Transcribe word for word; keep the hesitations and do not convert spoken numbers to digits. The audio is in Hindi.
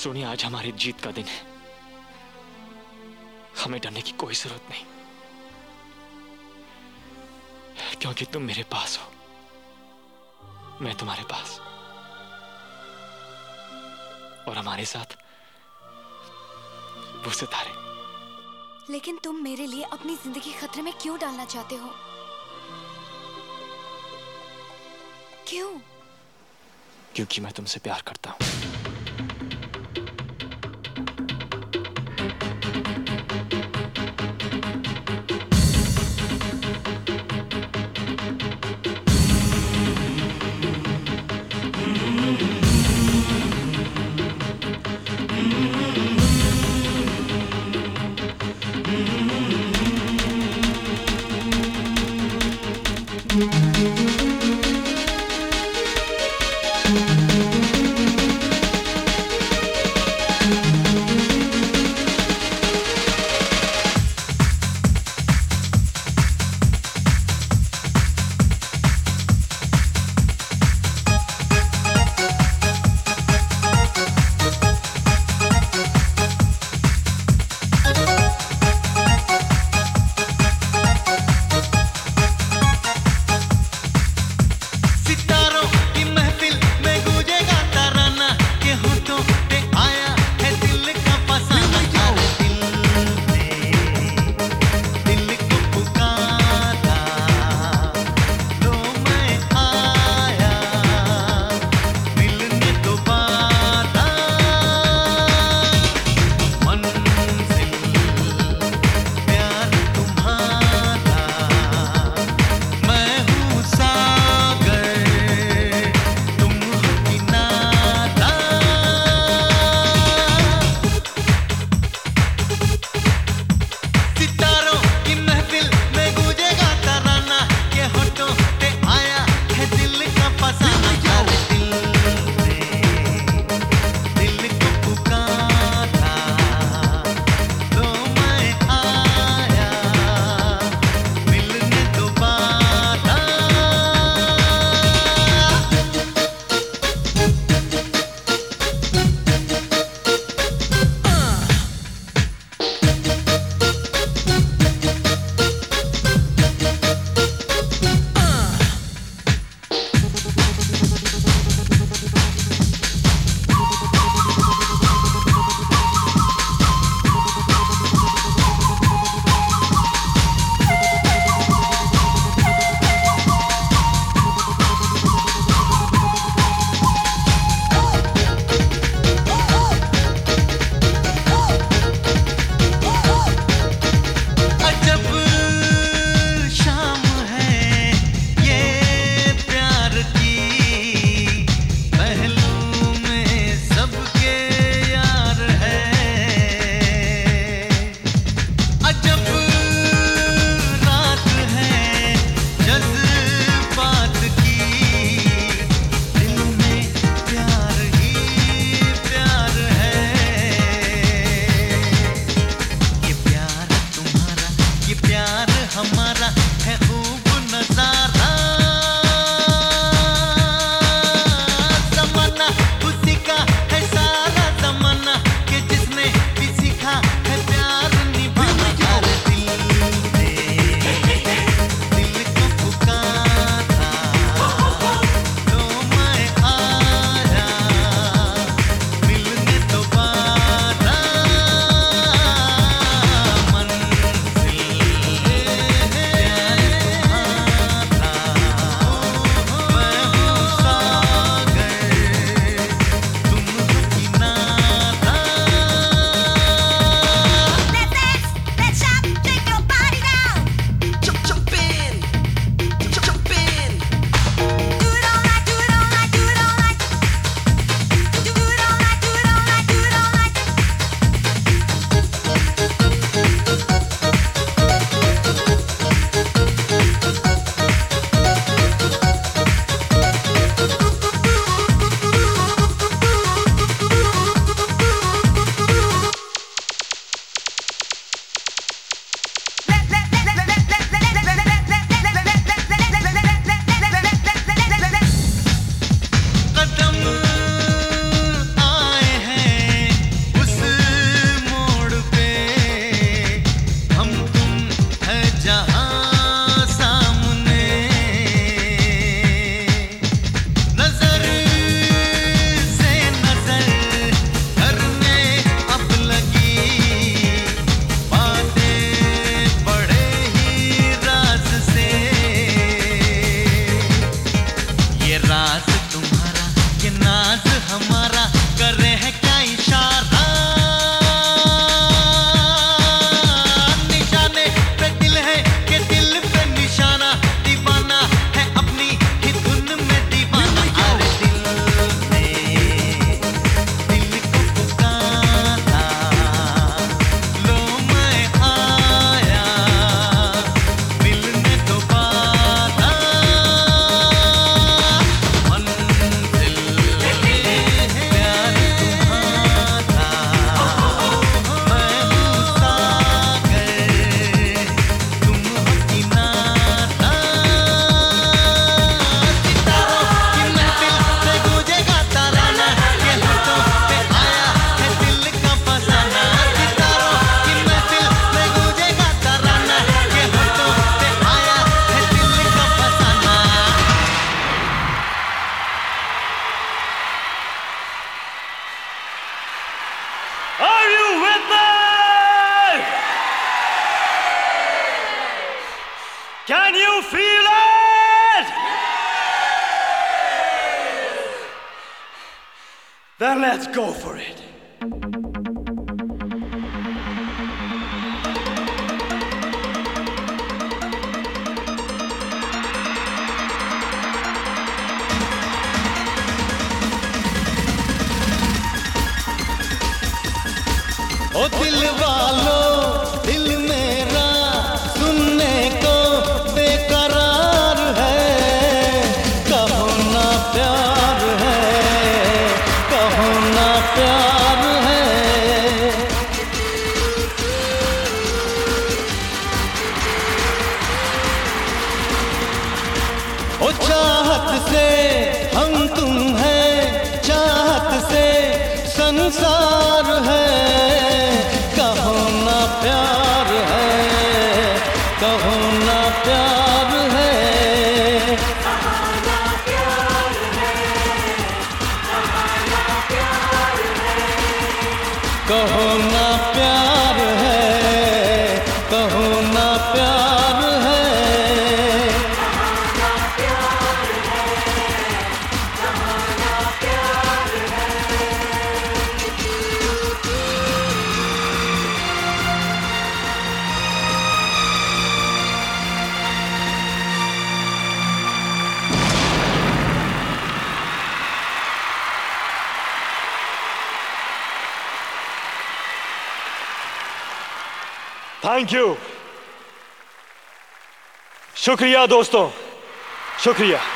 सोनिया, आज हमारी जीत का दिन है। हमें डरने की कोई जरूरत नहीं, क्योंकि तुम मेरे पास हो, मैं तुम्हारे पास, और हमारे साथ वो सितारे। लेकिन तुम मेरे लिए अपनी जिंदगी खतरे में क्यों डालना चाहते हो? क्यों? क्योंकि मैं तुमसे प्यार करता हूं। feel it? Then let's go for it. ओ दिल वालों, दिल मेरा सुनने को बेकरार है। कहो ना प्यार है, कहो ना प्यार है। ओ चाहत से हम तुम हैं, चाहत से संसार है। प्यार है, कहो ना प्यार है, कहो ना प्यार है, कहो ना प्यार है। Thank you. शुक्रिया दोस्तों, शुक्रिया।